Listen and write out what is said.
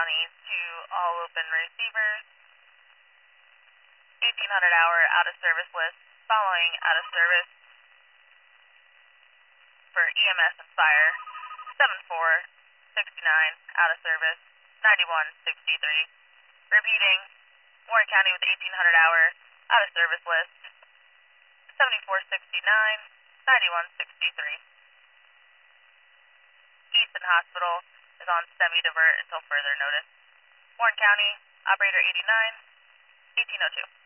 County to all open receivers. 1800 hour out of service list following out of service for EMS and fire. 7469 out of service. 9163. Repeating, Warren County with 1800 hour out of service list. 7469, 9163. Easton Hospital is on semi-divert until further notice. Warren County, operator 89, 1802.